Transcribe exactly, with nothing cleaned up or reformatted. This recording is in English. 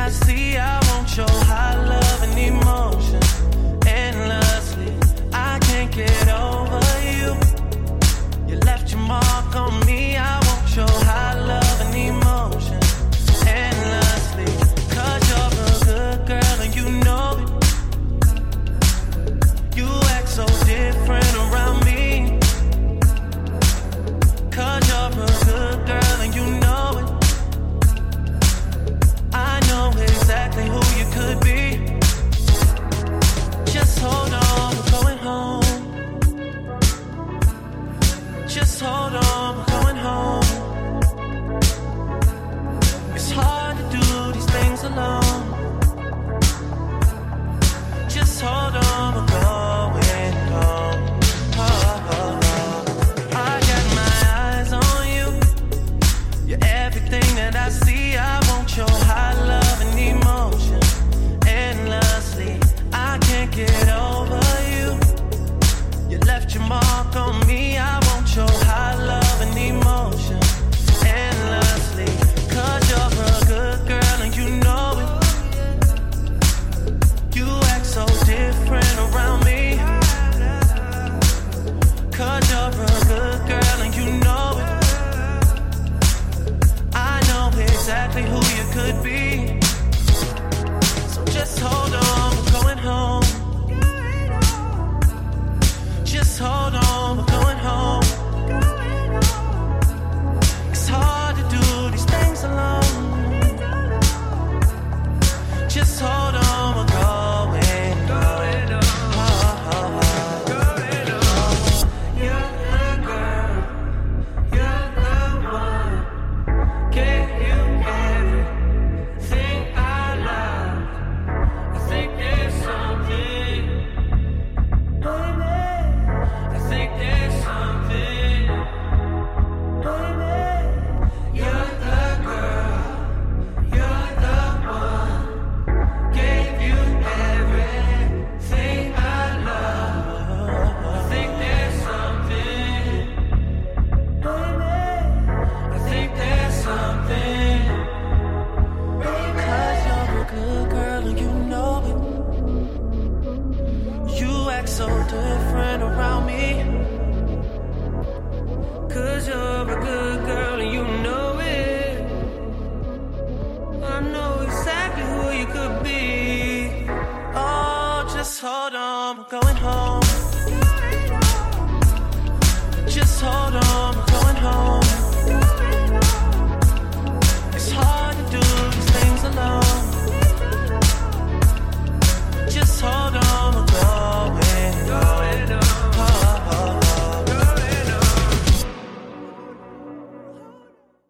I see, I want your high love and emotion endlessly. I can't get over you. You left your mark on me. I want your high love and emotion endlessly. Cause you're a good girl and you know it. You act so different around me. Cause you're a good girl and you know it. I know exactly who you could be. Just hold on, we're going home. Just hold on, we're going home. It's hard to do these things alone. Just hold on, we're going home. Oh, oh, oh. I got my eyes on you. You're everything that I see. I want your high love and emotion endlessly. I can't get over you. You left your mark on me. I want your high love and emotion endlessly. Cause you're a good girl and you know it. You act so different around me. Cause you're a good girl and you know it. I know exactly who you could be. So just hold on, we're going home. Just hold on, we're going home. It's hard to do these things alone. Just hold on, we're going home. Oh, oh, oh. You're the girl, you're the one. Gave you everything I love. I think there's something, baby. I think there's something, baby. You're the girl, you're the one. Gave you everything I love. I think there's something, baby. I think there's something, baby. Cause you're a good girl and you know it. You act so different around me. Cause you're a good girl and you know it. I know exactly who you could be. Oh, just hold on, we're going home. Just hold on,